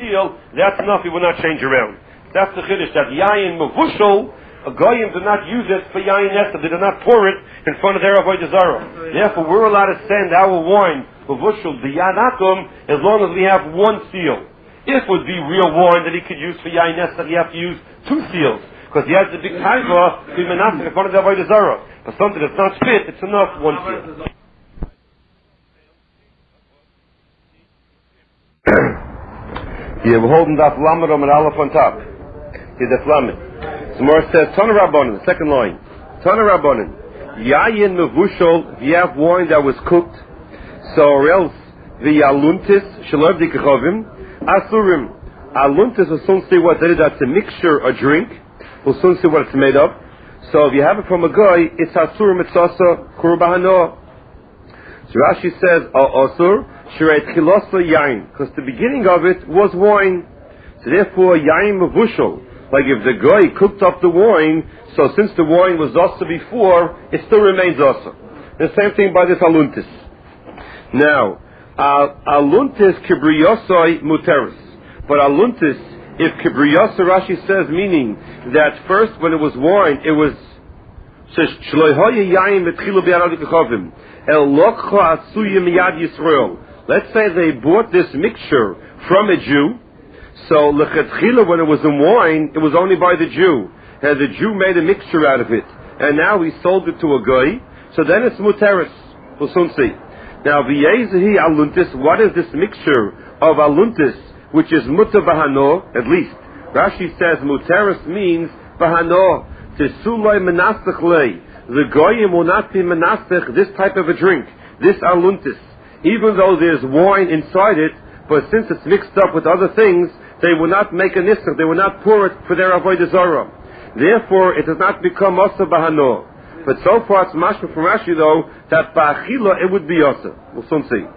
seal, that's enough, he will not change around. That's the chiddush, that yayin mevushal, a goyim do not use it for yayin nesta, they do not pour it in front of their avodah zarah. Therefore, we're allowed to send our wine, mevushal, b'yanatum, as long as we have one seal. If it would be real wine that he could use for yayin nesta, he have to use two seals, because he has the big taiva to be menasik in front of the avodah zarah. But something that's not fit, it's enough one seal. Here we're holding that lamed and aleph on top. Here the lamed. So more says Tana Rabbanan, the second line. Tana Rabbanan, yayin mevushal. If you have wine that was cooked, so or else the aluntis shalav dikachovim asurim. Aluntis will soon see what that is. That's a mixture, a drink. We'll soon see what it's made of. So if you have it from a guy, it's asurim. It's also kurbahano. So Rashi says asur. Because the beginning of it was wine. So therefore, yayin mevushal. Like if the guy cooked up the wine, so since the wine was also before, it still remains also. The same thing by this aluntis. Now, aluntis kibriyosoi muteris. But aluntis, if kibriyosoi, Rashi says, meaning that first when it was wine, it was shloihoye yayin metchilu b'yanadikachovim el lokcha asuyim miyad Yisrael. Let's say they bought this mixture from a Jew, so lechatchila, when it was in wine, it was only by the Jew, and the Jew made a mixture out of it, and now he sold it to a guy, so then it's muteris. We'll soon see. Now, v'yezehi aluntis, what is this mixture of aluntis, which is muta bahano, at least? Rashi says muteris means bahano, tesuloi menastach lei. The goyim will not be menastach this type of a drink, this aluntis. Even though there's wine inside it, but since it's mixed up with other things, they will not make a nisach, they will not pour it for their avodah zarah. Therefore, it does not become asa bahano. But so far, it's mashma from Rashi though, that ba'achila, it would be asa. We'll soon see.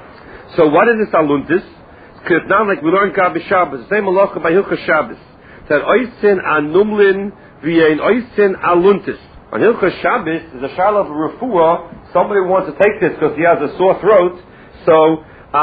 So what is this aluntis? Because now, like we learned Gabi Shabbos, the same halacha by Hilchas Shabbos, that oisin anumlin v'yein oisin aluntis. On Hilchas Shabbos, there's a shal of refuah. Somebody wants to take this because he has a sore throat. So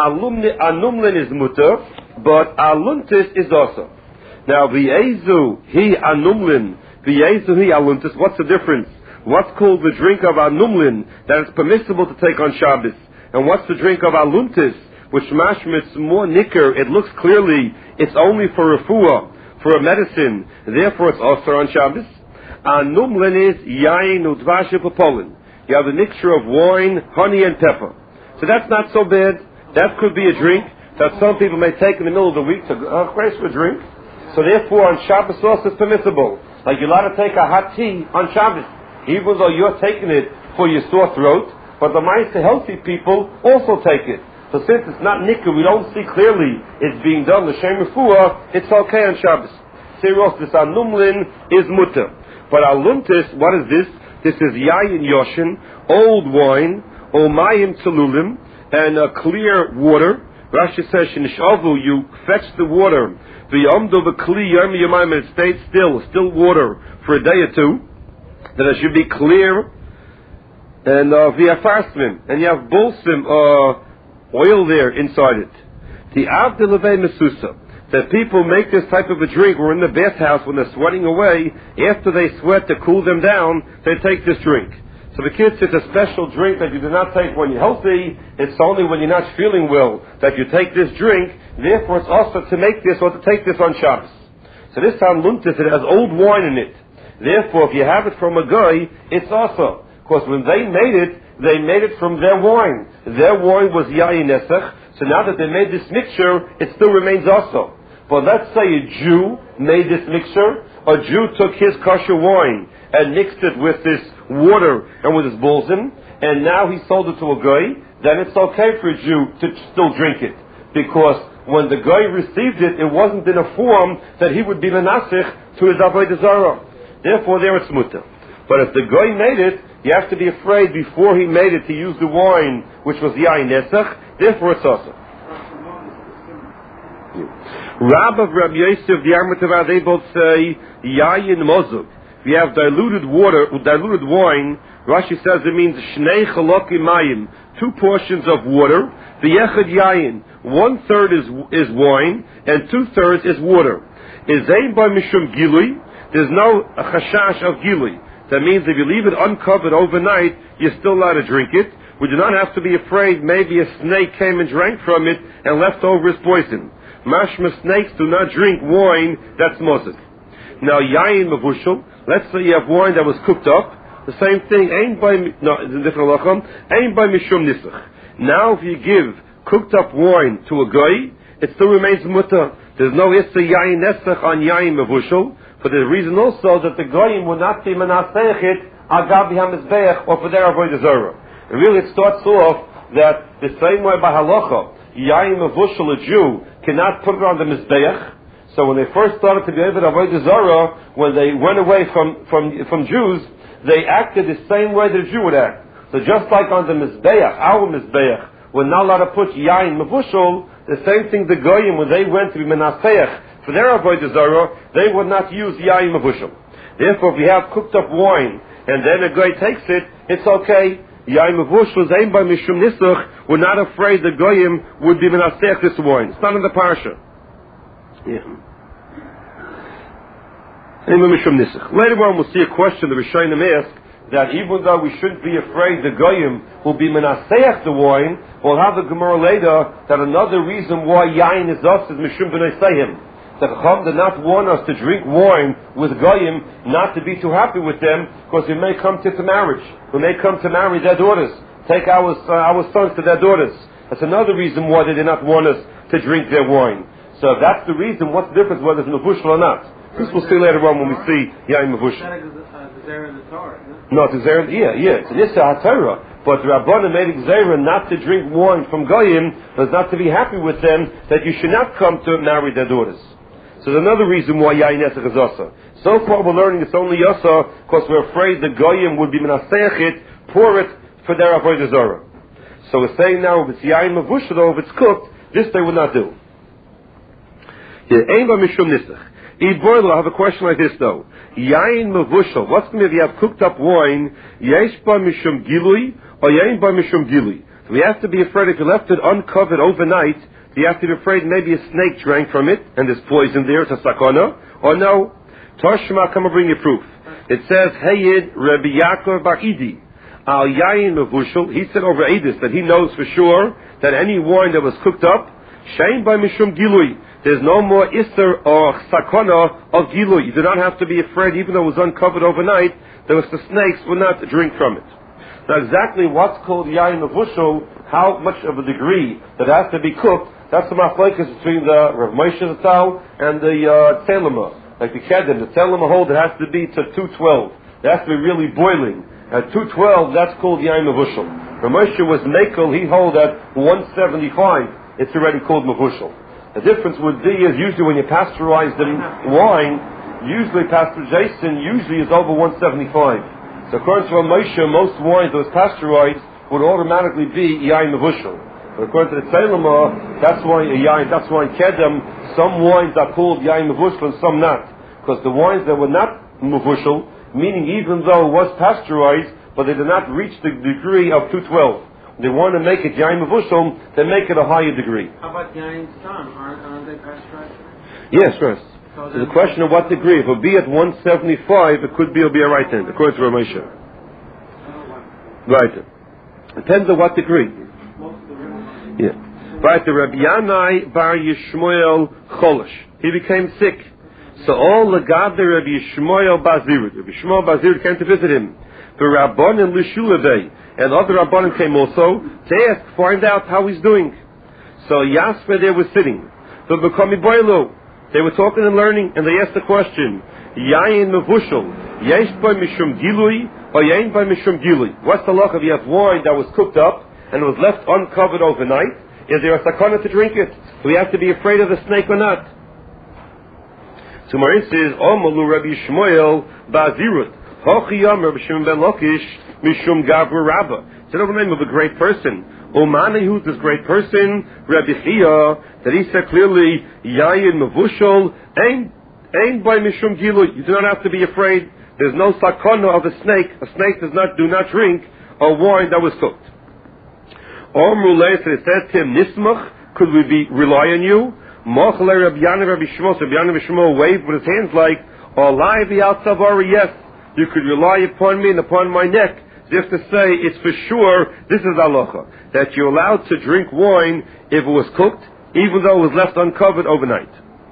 anumlin is mutter, but aluntis is also. Now v'yezu hi anumlin, v'yezu hi aluntis. What's the difference? What's called the drink of anumlin that is permissible to take on Shabbos, and what's the drink of aluntis, which mashmit's more nicker? It looks clearly it's only for refuah, for a medicine. Therefore, it's also on Shabbos. Anumlin is yain udvash pollen. You have a mixture of wine, honey, and pepper. So that's not so bad. That could be a drink that some people may take in the middle of the week to grace for a drink. So therefore, on Shabbos also it's permissible. Like you're allowed to take a hot tea on Shabbos, even though you're taking it for your sore throat. But the mice, the healthy people, also take it. So since it's not nikkur, we don't see clearly it's being done the shem refuah, it's okay on Shabbos. Seros, this anumlin is mutter. But aluntis, what is this? This is yayin yoshin, old wine, omayim tzalulim, and clear water. Rashi says, "Shenish'avu," you fetch the water. V'yomdo v'kli yom yomayim, and it stayed still water for a day or two. Then it should be clear. And v'yafarsmin, and you have balsam oil there inside it. The avdei levei mesusa. That people make this type of a drink, or in the bathhouse when they're sweating away, after they sweat to cool them down, they take this drink. So the kids, it's a special drink that you do not take when you're healthy, it's only when you're not feeling well that you take this drink, therefore it's also to make this or to take this on Shabbos. So this time luntis, it has old wine in it. Therefore, if you have it from a guy, it's also. Because when they made it from their wine. Their wine was yayin nesach, so now that they made this mixture, it still remains also. But let's say a Jew made this mixture, a Jew took his kosher wine and mixed it with this water and with his balsam, and now he sold it to a guy, then it's okay for a Jew to still drink it. Because when the guy received it, it wasn't in a form that he would be menasich to his avodah zarah. Therefore, there it's mutter. But if the guy made it, you have to be afraid before he made it to use the wine, which was yayin nesach, therefore it's also. Rab of Rabbi Yosef, the Armatavah, they both say yayin mozug. If you have diluted water, diluted wine, Rashi says it means shnei chaloki mayim, 2 portions of water. V'yechad yayin, 1/3 is wine and 2/3 is water. Is ein by mishum gilui? There's no chashash of gilui. That means if you leave it uncovered overnight, you're still allowed to drink it. We do not have to be afraid maybe a snake came and drank from it and left over his poison. Mashma snakes do not drink wine that's mosik. Now yayin mavushal, let's say you have wine that was cooked up. The same thing, ain't by mishum nisach. Now if you give cooked up wine to a guy, it still remains mutter. There's no issa yayin nesach on yayin mavushal, for the reason also that the goyim will not be menasech it agav hamizbeach or for their avodah zarah. And really it starts off that the same way by halacha, yayin mavushal, a Jew cannot put it on the mizbeach. So when they first started to be able to avodah zarah, when they went away from Jews, they acted the same way that a Jew would act. So just like on the mizbeach, our mizbeach, we're not allowed to put yayin mavushal, the same thing the goyim, when they went to be menasech for their avodah zarah, they would not use yayin mavushal. Therefore, if we have cooked up wine and then a guy takes it, it's okay. Yayin mavushal is aimed by mishum nisach. We're not afraid the goyim would be menasech this wine. It's not in the parsha. Yeah. Later on, we'll see a question the Rishonim ask that even though we shouldn't be afraid the goyim will be menasech the wine, we'll have the Gemara later that another reason why yayin is us is mishum b'nei seihim. The Chacham did not want us to drink wine with goyim, not to be too happy with them, because we may come to marriage. We may come to marry their daughters, take our sons to their daughters. That's another reason why they did not want us to drink their wine. So if that's the reason, what's the difference whether it's mavushal or not? This we'll see later on when we see yayin mavushal. No, it's a zera. Yeah. It's an issa haTorah. But the Rabbanan made a zera not to drink wine from goyim, but not to be happy with them, that you should not come to marry their daughters. So there's another reason why yayin nesach is asa. So far we're learning it's only asa because we're afraid the goyim would be menasech it, pour it for their avodah zarah. So we're saying now if it's yayin mavushal, if it's cooked, this they would not do. Ein ba mishum nisach. I have a question like this though. Yain mavushal. What's going to be if you have cooked up wine? Yesh ba mishum gilui or yain ba mishum gilui. So we have to be afraid if you left it uncovered overnight. You have to be afraid maybe a snake drank from it and there's poison there. It's a sakana. Or no. Toshma, come and bring you proof. It says Hayid Rabbi Yaakov Bar Idi al yain mavushal. He said over Edis that he knows for sure that any wine that was cooked up, shain ba mishum gilui. There's no more isser or sakana of gilui. You do not have to be afraid, even though it was uncovered overnight, the snakes will not drink from it. Now exactly what's called yayin mavushal, how much of a degree that has to be cooked, that's the machlokes between the Rav Moshe Zatzal and the Tzalma. Like the Kedem, the Tzalma hold it has to be to 212. It has to be really boiling. At 212, that's called yayin mavushal. Rav Moshe was mekel, he hold at 175, it's already called mavushal. The difference would be is usually when you pasteurize the wine, usually pasteurization is over 175. So according to Moshe, most wines that was pasteurized would automatically be yayin mavushal. But according to the Tzalma, that's why Kedem, some wines are called yayin mavushal and some not. Because the wines that were not mavushal, meaning even though it was pasteurized, but they did not reach the degree of 212. They want to make it yayin mavushal, they make it a higher degree. How about yayin stam? Aren't they pasteurized? Yes, first. So the question of what degree. If it'll be at 175, it could be a right then, according to Ramesha. Right. Depends on what degree. Yeah. Right. The Rabbi Yanai bar Yishmael Cholish. He became sick. So all the God the Rabbi Yishmael Bazirud. Rabbi Yishmael Bazirud came to visit him. The Rabbanim Lishulavei. And other Rabbanim came also to ask, find out how he's doing. So Yasper there was sitting. So Bekami Boilo, they were talking and learning, and they asked the question, Yayin Mavushal, Yesh by Mishum Gilui, or Yain by Mishum Gilui? What's the luck if you have wine that was cooked up and it was left uncovered overnight? Is there a sakana to drink it? Do we have to be afraid of the snake or not? So Marin says, Omalu Rabbi Shmuel Bazirut, Hochiyam Rabbi Shimon ben Lakish, Mishum Gavra Rabba. It's another name of a great person. Omanihu, this great person, Rabbi Chia, that he said clearly, Yayin Mavushal, ain't by Mishum Gilu. You do not have to be afraid. there's no sakana of a snake. A snake do not drink a wine that was cooked. It says to him, Nismach, could we rely on you? Rabbi Shmuel waved with his hands like, yes, you could rely upon me and upon my neck. Just to say, it's for sure, this is halacha, that you're allowed to drink wine if it was cooked, even though it was left uncovered overnight.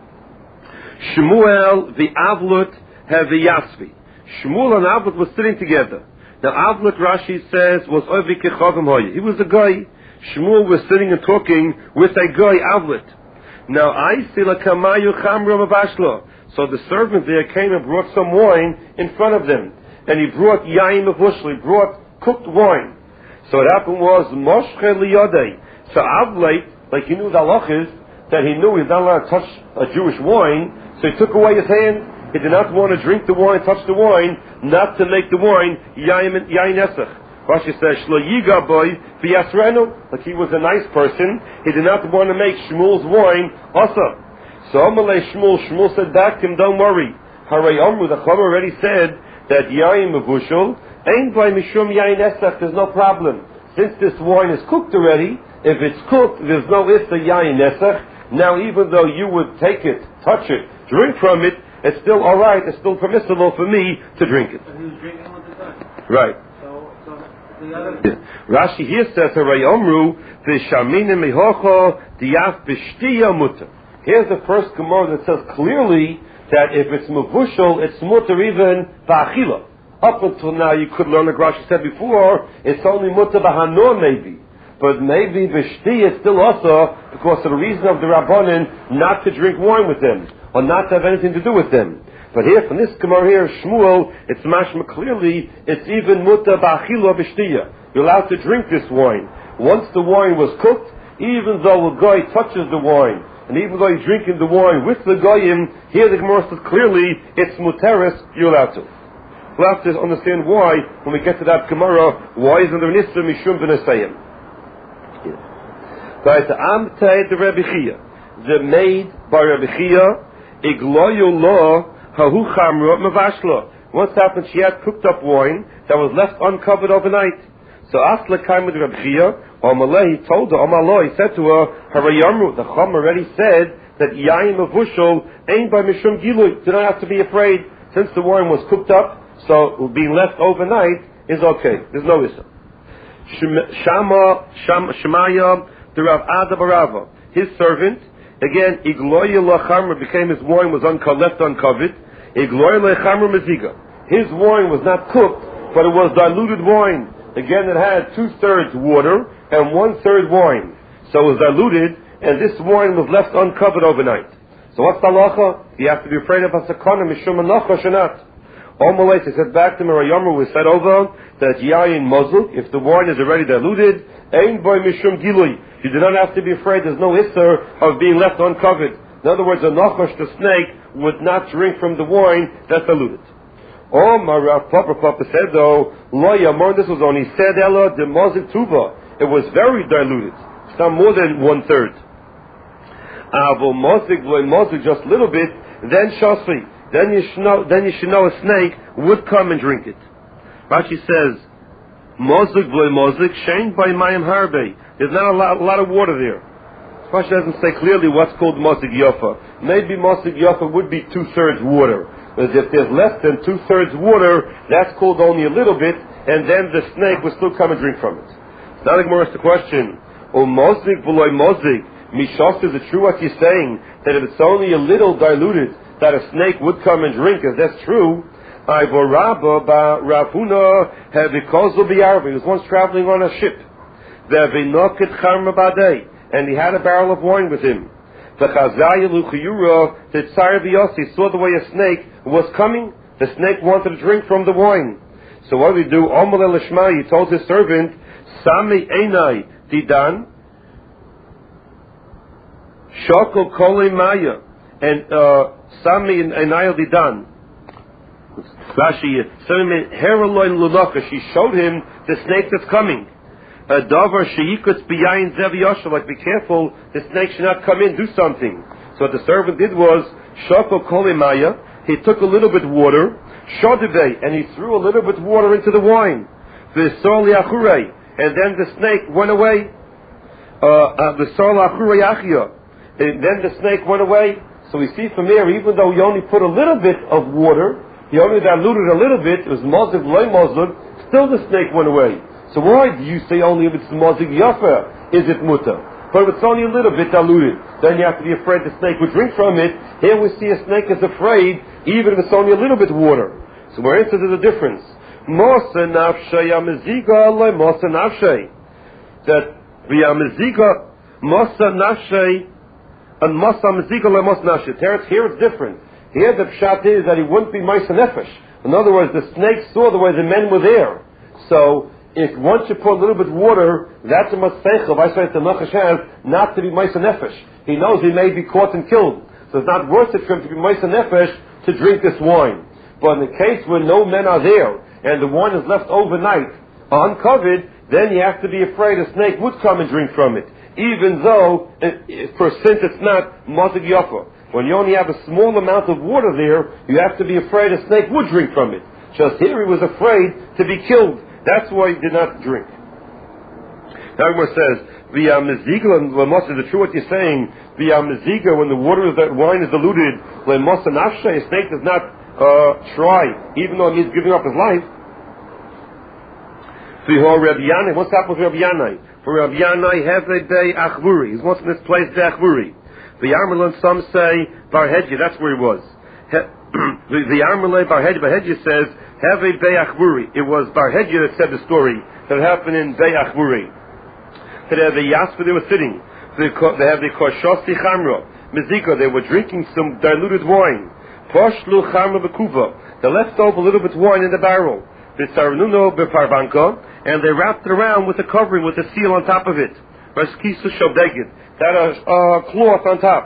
Shmuel, the Avlut, have the Yasvi. Shmuel and Avlut were sitting together. Now Avlut, Rashi says, was Ovi Kechavim Hoye. He was a guy. Shmuel was sitting and talking with a guy, Avlut. Now I see la kamayu chamra mabashlo. So the servant there came and brought some wine in front of them. And he brought yain mavushli, brought cooked wine. So what happened was, moshche liyodei. So Avlut, like he knew the halach is, that he knew he's not allowed to touch a Jewish wine, so he took away his hand. He did not want to drink the wine, touch the wine, not to make the wine yain esach. Rashi says, Shlo yiga boy v'yasrenu, like he was a nice person. He did not want to make Shmuel's wine also. So Amalei Shmuel said back to him, don't worry. Haray Amru, the Chum already said that yain mevushel, ain't by mishum yain esach, there's no problem. Since this wine is cooked already, if it's cooked, there's no issa yain esach. Now even though you would take it, touch it, drink from it, it's still alright, it's still permissible for me to drink it. So he was drinking with the guy. Right. So the other... Rashi here says, Haray Omru, V'shamina mehocho diaf b'shtiya mutter. Here's the first Gemara that says clearly that if it's mevushal, it's mutter even ba'achila. Up until now, you could learn, like Rashi said before, it's only mutter b'hanor maybe. But maybe b'shtiya is still also because of the reason of the Rabbanan not to drink wine with them, or not to have anything to do with them. But here, from this Gemara here, Shmuel, it's mashma clearly, it's even muta ba'achila b'shtiya. You're allowed to drink this wine. Once the wine was cooked, even though a guy touches the wine, and even though he's drinking the wine with the goyim, here the Gemara says clearly, it's muteris, you're allowed to. We'll have to understand why, when we get to that Gemara, why isn't there an issa mishum b'nesayim? Right, the Amtei the Rebbe Chia, the maid by Rebbe Chia, igloyu lo hahu chamra mavashla. Once happened, she had cooked up wine that was left uncovered overnight. So Asla came with Rebbe Chia, Omaleh, he told her, Omaleh, he said to her, Harayamru, the Chum already said that yain mavushal ain't by mishum gilui. Do not have to be afraid, since the wine was cooked up, so being left overnight is okay. There's no issue. Shemaya, the Rav Ada Barava, his servant, again, Igloya Lachamra became his wine was left uncovered. Igloya Lachamra Meziga. His wine was not cooked, but it was diluted wine. Again, it had 2/3 water and 1/3 wine. So it was diluted, and this wine was left uncovered overnight. So what's the halacha? You have to be afraid of a sakana, mishum anacha shanat. Omalei said back to Mirayamu, we said over that yayin mozuk, if the wine is already diluted, ein boy mishum gilui. You do not have to be afraid. There's no isser of being left uncovered. In other words, a nachash, the snake, would not drink from the wine that's diluted. Oh, my Rav Papa said though, lo yamor, this was only said ella de mozik tuva. It was very diluted, some more than 1/3. Avo mozik loy mozik, just a little bit, then shasvi. Then you should know a snake would come and drink it. Rashi says, mozik loy mozik, shein by mayim harbe. There's not a lot of water there. Rashi doesn't say clearly what's called mozik yofa. Maybe mozik yofa would be 2/3 water. But if there's less than 2/3 water, that's called only a little bit, and then the snake will still come and drink from it. It's not like the question. Oh, mozik v'loy mozik. Mishas, is it true what you're saying, that if it's only a little diluted, that a snake would come and drink? If that's true, he was once traveling on a ship, and he had a barrel of wine with him. The Tsar B'Yossi saw the way a snake was coming. The snake wanted to drink from the wine. So what did he do? He told his servant, Sami Einai Didan Shoko Kole Maya, and Sami Einai Didan. Rashi, she showed him the snake that's coming. A davar sheikutz biyayin zev yosha, like be careful, the snake should not come in, do something. So what the servant did was, shoko kolimaya, he took a little bit of water, Shodibei, and he threw a little bit of water into the wine. V'sol yachure, and then the snake went away. V'sol yachure yachya, and then the snake went away. So we see from here, even though he only put a little bit of water, he only diluted a little bit, it was mozig, loy mozig, still the snake went away. So why do you say only if it's mozig yafer, is it mutter? But if it's only a little bit diluted, then you have to be afraid the snake would drink from it. Here we see a snake is afraid, even if it's only a little bit water. So we're into the difference. Mosa nafshay amaziga loy mosa nafshay. That the amaziga, mosa nafshay, and Masa Mezika Lemos Nashit. Here it's different. Here the pshat is that he wouldn't be Maisa Nefesh. In other words, the snake saw the way the men were there. So, if once you put a little bit of water, that's a Masechel, I say the Nachash has, not to be Maisa Nefesh. He knows he may be caught and killed. So it's not worth it for him to be Maisa Nefesh to drink this wine. But in the case where no men are there, and the wine is left overnight, uncovered, then you have to be afraid a snake would come and drink from it. Even though, since it's not Mozig Yafa. When you only have a small amount of water there, you have to be afraid a snake would drink from it. Just here he was afraid to be killed. That's why he did not drink. Now Gemara says, the is it true what you're saying? The meziga, when the wine is diluted, a snake does not try, even though he's giving up his life. What's happened with Rabbi Yanai? For Rabbi Yanai, Heve Bei Achvuri. He's once in this place, Bei Achvuri. The Yarmulon, some say, Bar Hedya, that's where he was. The Yarmulon Bar Hedya says, Heve Bei Achvuri. It was Bar Hedya that said the story that happened in Bei Achvuri. So they have the Yasper, they were sitting. They have the Koshosti Chamra, Mezika, they were drinking some diluted wine. Poshlu Chamra Bekuva. They left over a little bit of wine in the barrel. B'sarnuno b'parvanko, and they wrapped it around with a covering, with a seal on top of it. Raskisu shabdegit. That cloth on top.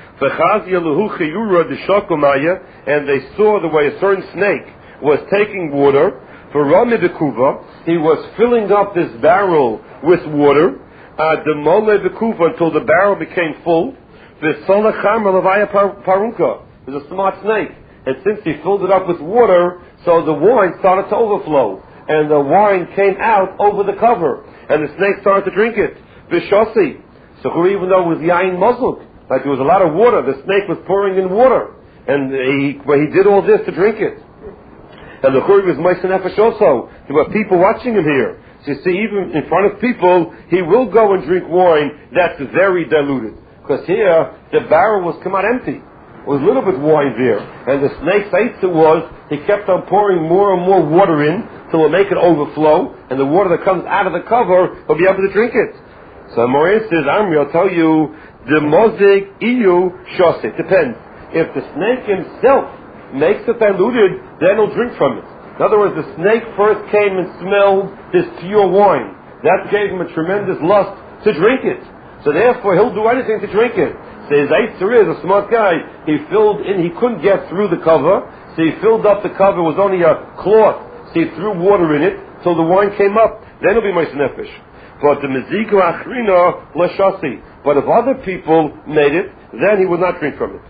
And they saw the way a certain snake was taking water. For Rami Bekuva, he was filling up this barrel with water. The Mole Bekuva, until the barrel became full. The Solacham Lavaya Parunka. It was a smart snake. And since he filled it up with water, so the wine started to overflow. And the wine came out over the cover. And the snake started to drink it. Vishosi. So even though it was Yain Mozuk, like there was a lot of water, the snake was pouring in water. And he did all this to drink it. And the Churi was Maisa Nefesh also. There were people watching him here. So you see, even in front of people, he will go and drink wine that's very diluted. Because here, the barrel was come out empty. There was a little bit of wine there. And the snake's answer was, he kept on pouring more and more water in till it'll make it overflow. And the water that comes out of the cover, he'll be able to drink it. So Moran says, Amri, I'll tell you, the mozik iyu shose. It depends. If the snake himself makes it diluted, then he'll drink from it. In other words, the snake first came and smelled this pure wine. That gave him a tremendous lust to drink it. So therefore, he'll do anything to drink it. So his Eitzer is a smart guy. He filled in, he couldn't get through the cover, so he filled up the cover. It was only a cloth, so he threw water in it till the wine came up. Then it'll be Ma'aseh Nefesh. But the Mezika Achrina Lashasi. But if other people made it, then he would not drink from it.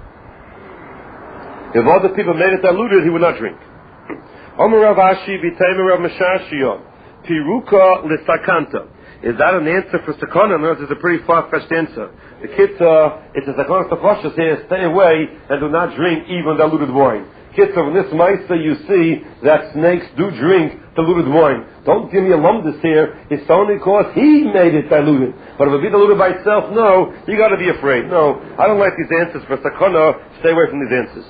If other people made it diluted, he would not drink. Omer Rav Ashi v'Teimer Rav Meshashia Piruka L'Sakanta. Is that an answer for Sakana? No, it's a pretty far-fetched answer. The Kitzah, it's a Sakana Safashas here, stay away and do not drink even diluted wine. Kitzah, in this Maisa you see that snakes do drink diluted wine. Don't give me a lumdus here. It's only because he made it diluted. But if it be diluted by itself, no, you got to be afraid. No, I don't like these answers for Sakana. Stay away from these answers.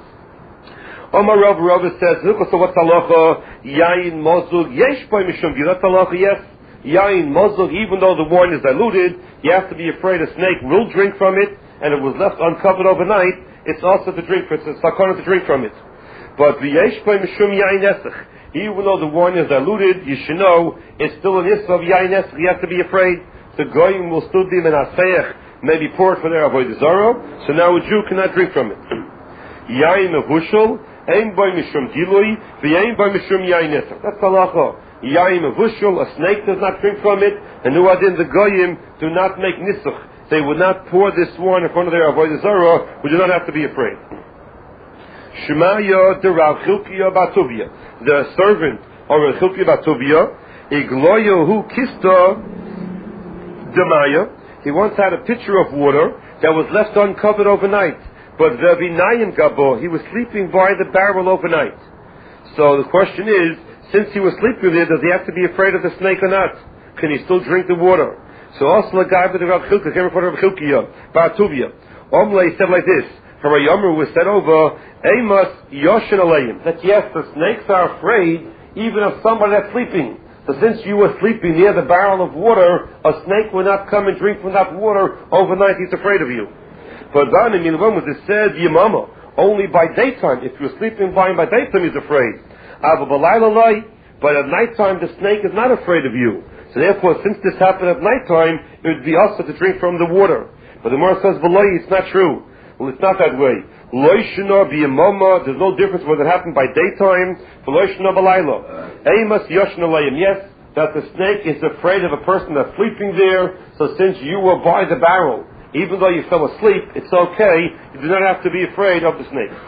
Omar Rav says, so what's halacha? Yain mozug yesh by mishum. That's halacha, yes. Yain mozug, even though the wine is diluted, you have to be afraid a snake will drink from it, and it was left uncovered overnight, it's also to drink, it's a sakana to drink from it. But v'yesh by mishum yain esach. Even though the wine is diluted, you should know, it's still an issue of yain esach, you have to be afraid. The goyim will still be menaseach, maybe pour it for their avodah zarah, so now a Jew cannot drink from it. Yain mevushal, ein by mishum dilui, v'yein by mishum yain esach. That's halacha. Yain mevushal, a snake does not drink from it, and nuadin the goyim do not make nisuch. They would not pour this wine in front of their avodah zarah, we do not have to be afraid. Shemaya de Rav Chilkiya Batuvia, the servant of Rav Chilkiya Batuvia, Igloyo hu Kista Demaya. He once had a pitcher of water that was left uncovered overnight, but the Vinayim Gabo, he was sleeping by the barrel overnight. So the question is, since he was sleeping there, does he have to be afraid of the snake or not? Can he still drink the water? So also the guy with the Rav Chilkiya came in front of Rav Chilkiya Batuvia. Omle said like this. For a Yomer was said over, Amos Yoshin Aleim, that yes, the snakes are afraid even of somebody that's sleeping. So since you were sleeping near the barrel of water, a snake will not come and drink from that water overnight. He's afraid of you. But then in Yilvam was it said, Yemama, only by daytime. If you're sleeping by him by daytime, he's afraid. But at nighttime, the snake is not afraid of you. So therefore, since this happened at nighttime, it would be also to drink from the water. But the Gemara says, V'loi, it's not true. Well, it's not that way. Loishna b'yamama, there's no difference whether it happened by daytime, v'loishna b'layla. Amos yoshna layim, yes, that the snake is afraid of a person that's sleeping there, so since you were by the barrel, even though you fell asleep, it's okay, you do not have to be afraid of the snake.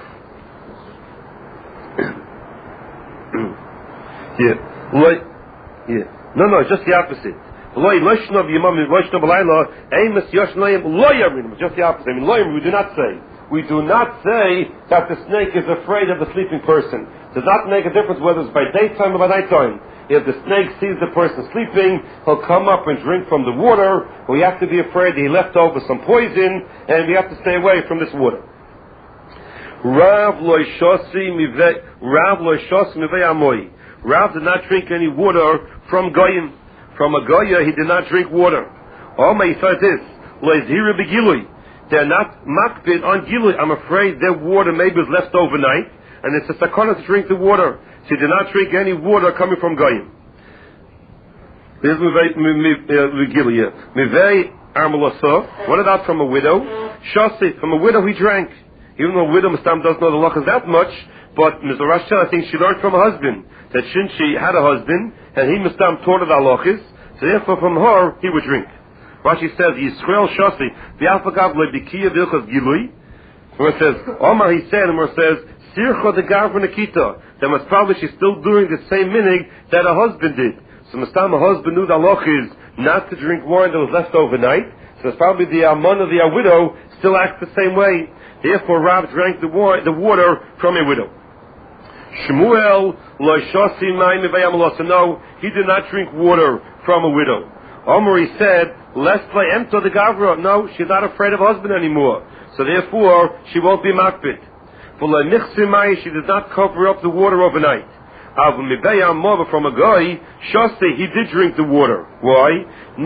No, it's just the opposite. Just the opposite. We do not say. We do not say that the snake is afraid of the sleeping person. It does not make a difference whether it's by daytime or by nighttime. If the snake sees the person sleeping, he'll come up and drink from the water. We have to be afraid that he left over some poison, and we have to stay away from this water. Rav did not drink any water from Goyim. From a Goya, he did not drink water. He said this, they're not makbid on Gilui. I'm afraid their water maybe was left overnight, and it's a sakana to drink the water. So he did not drink any water coming from Goyim. This is what about from a widow? Shasi, from a widow he drank. Even though a widow Mustam doesn't know the lachas that much, but Mr. Rashel, I think she learned from her husband that since she had a husband, and he Mustam taught her the halachas, so therefore from her he would drink. Rashi says, Yisrael Shasi, V'afagav le'bikiya v'ilchas gilui. Where it says, Omar he said, and where it says, Sircha de Gavra Nikita, that must probably she's still doing the same minig that her husband did. So Mustam, her husband knew the halachas not to drink wine that was left overnight, so it's probably the almana of the widow still acts the same way. Therefore Rav drank the water from a widow. Shmuel lo'shasi mayim v'yamalosa. No, he did not drink water from a widow. Omri said, lest ento the gavra. No, she's not afraid of husband anymore. So therefore, she won't be makbid. For she does not cover up the water overnight. From a guy, shasi, he did drink the water. Why?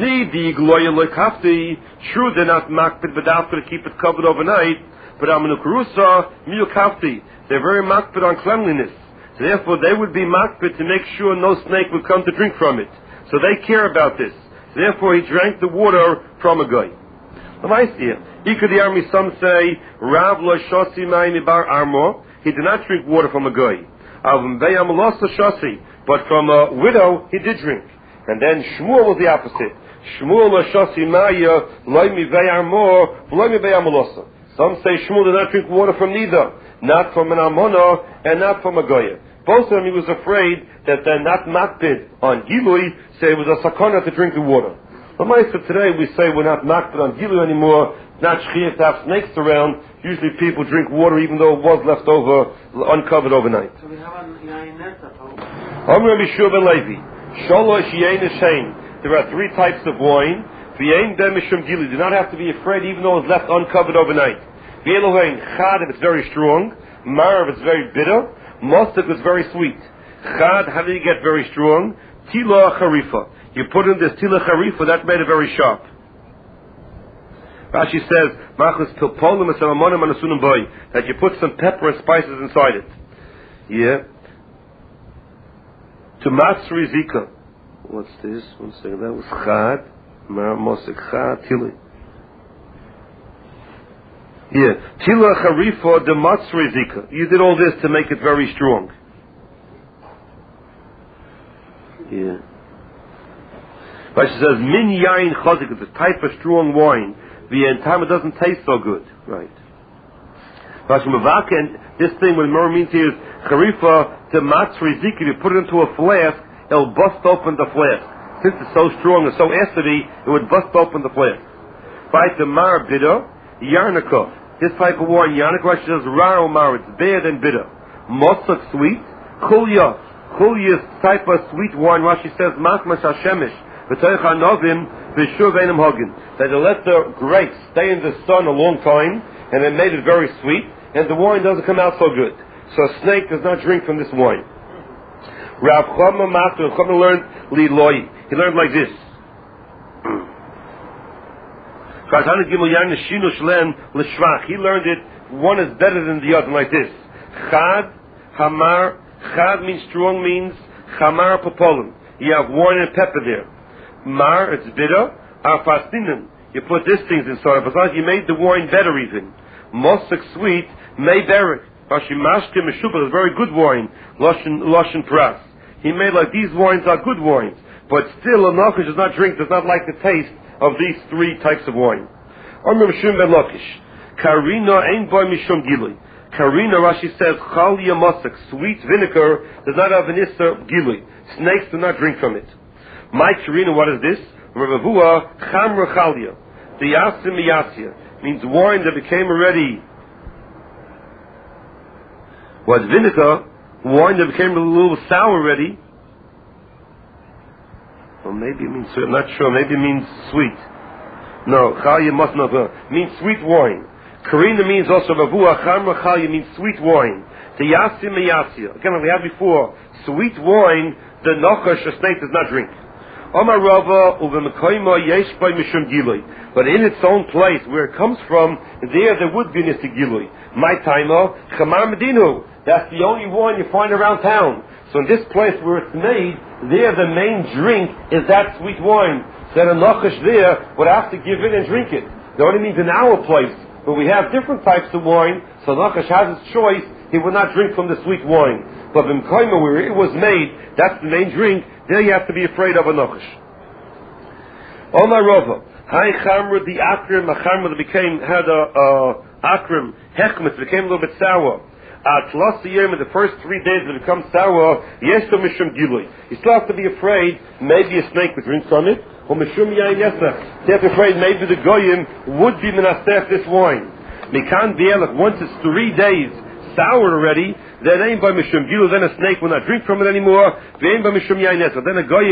True, they're not makbid, but after to keep it covered overnight. But they're very makbid on cleanliness. So therefore they would be makbid to make sure no snake would come to drink from it. So they care about this. So therefore he drank the water from a guy. Some say, Rav lo shosi mayim bar armo. He did not drink water from a guy. But from a widow he did drink. And then Shmuel was the opposite. Shmuel lo shosi mayim loy mivei armo loy mivei amalosa. Some say Shmuel did not drink water from neither, not from an almana and not from a goya. Both of them he was afraid that they're not makbid on Gilui, so it was a sakana to drink the water. But today we say we're not makbid on Gilui anymore, not shchiyah to have snakes around. Usually people drink water even though it was left over, uncovered overnight. So we have an yainat at home. There are three types of wine. Do not have to be afraid even though it's left uncovered overnight. Chad if it's very strong, Mar if it's very bitter, Mostak is very sweet. Chad, how do you get very strong? Tila Charifa. You put in this Tila Charifa, that made it very sharp. Rashi says, that you put some pepper and spices inside it. Yeah. To Matsri Zika. What's this? One second, that was Chad. Tila. Yeah, Tila Charifa de Matzre Zika. You did all this to make it very strong. Yeah. But she says, Min Yain Chazik, it's a type of strong wine. The time it doesn't taste so good. Right. And this thing, what Mor means here is charifa to matzri ziki. You put it into a flask, it'll bust open the flask. Since it's so strong and so acidy, it would bust open the flask. By the mar bitter, yarnikov. This type of wine, yarnikov, she says rar mar. It's bad and bitter. Mosak sweet, kulya. Kulya is type of sweet wine. Rashi says machmas hashemish. V'toich hanovim v'shuv einam hagin. That they let the grapes stay in the sun a long time, and it made it very sweet, and the wine doesn't come out so good. So a snake does not drink from this wine. Rav Chama Master learned li loy. He learned like this. He learned it. One is better than the other, like this. Chad, hamar. Chad means strong, means chamar papolim. You have wine and pepper there. Mar, it's bitter. Arfastinen, you put these things inside. But you made the wine better even. Mosek sweet, may berik. Hashimashke meshubah is very good wine. Loshen pras. He made like these wines are good wines. But still, a Nachash does not drink, does not like the taste of these three types of wine. Omer Mishum ben Lakish. Karina ein boy mishum gilui. Karina, Rashi says, Chalia Mosek, sweet vinegar, does not have an Isser gilui. Snakes do not drink from it. My Karina, what is this? Ravavua Chamra Chalia. The Yasim Yasia means wine that became already was vinegar, wine that became a little sour already. Well, maybe it means, I'm not sure, maybe it means sweet. No, Chalia must not means sweet wine. Karina means also Ravua Chamra Chalia means sweet wine. The Yasim Yasia. Again, like we had before, sweet wine, the Nachash, a snake, does not drink. Omar Rava uvemekoyma yesh by mishum gilui. But in its own place, where it comes from, there would be nisig gilui. My taimo chamar medinu. That's the only wine you find around town. So in this place where it's made, there the main drink is that sweet wine. So a nachash there would have to give in and drink it. That only means in our place, but we have different types of wine. So nachash has his choice. He would not drink from the sweet wine. But in Koima, where it was made, that's the main drink. There you have to be afraid of a nachash. Omar Rova, Hai Chamra the Akrim, a Chamra that had a Akrim, Hechmet, became a little bit sour. At last year, in the first 3 days that it becomes sour, Yeshto Mishum Gilui. You still have to be afraid, maybe a snake would drink from it, or Mishum Yain Yesa. You have to be afraid, maybe the Goyim would be Menasef this wine. Mikan Bielach, once it's 3 days sour already, then ain't by Mishum Gilui, then a snake will not drink from it anymore, then by Mishum Yain Yesa. Then a Goyim